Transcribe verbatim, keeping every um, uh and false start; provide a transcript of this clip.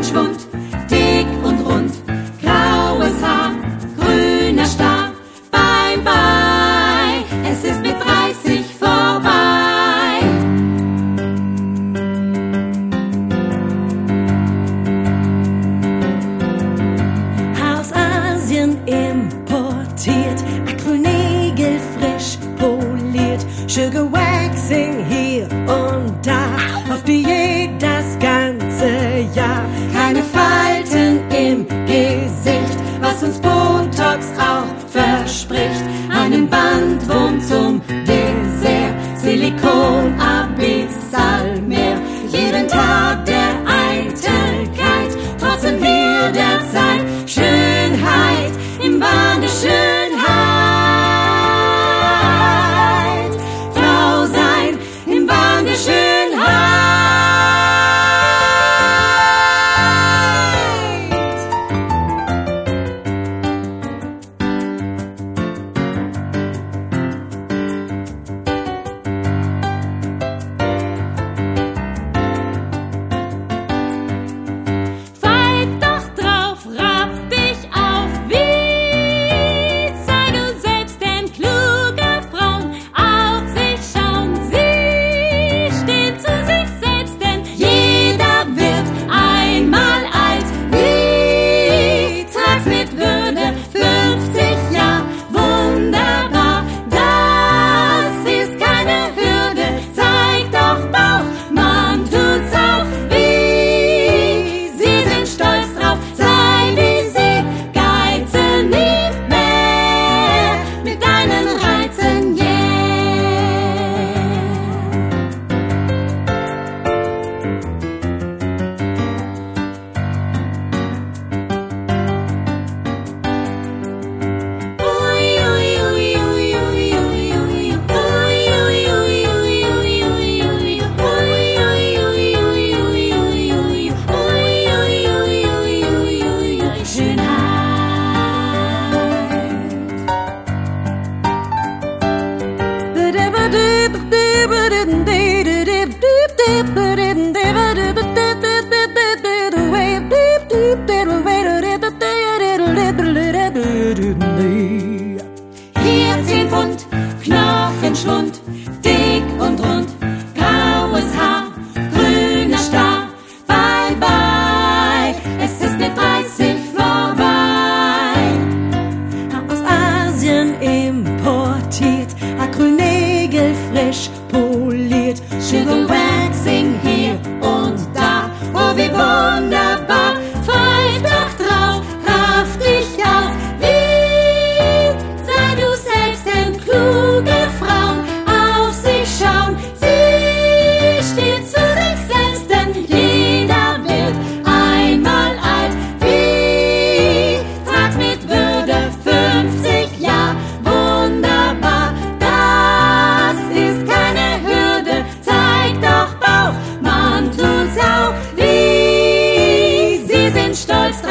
Knochenschwund, dick und rund, graues Haar, grüner Star. Bye, bye, es ist mit dreißig vorbei. Aus Asien importiert, Acrylnägel frisch poliert, Sugar Waxing hier und da, auf Diät das ganze Jahr. Keine Falten im Gesicht, was uns Botox auch verspricht. Einen Bandwurm zum Dessert, Silikon Abyssalmeer. Jeden Tag der Eitelkeit, trotzdem wir der Zeit. Schönheit im Wahn der Schönheit. Frau sein im Wahn der Schönheit. Pfeif doch drauf, raff dich auf, wie sei du selbst, denn kluge Frauen auf sich schauen, sie stehen zu sich selbst, denn Jeder wird einmal alt, wie trag's mit Würde, fünfzig Jahre, wunderbar, das ist keine Hürde, zeig doch Bauch, man tut's auch, wie sie sind stolz drauf, sei wie sie, geize nie mehr mit deinen Reizen, Hier zehn Pfund, Knochenschwund, dick und rund, graues Haar, grüner Star. Bye, bye, es ist mit dreißig vorbei. Aus Asien importiert, Acrylnägel frisch poliert, Sugar Waxing hier und da, oh wie wunderbar, pfeif doch drauf, raff dich auf, wie sei du selbst, denn kluge Frauen auf sich schauen, sie steht zu sich selbst, denn jeder wird einmal alt, wie trag's mit Würde, fünfzig Jahre, wunderbar, das ist keine Hürde, zeig doch Bauch, man tut's auch, wie sie sind stolz drauf.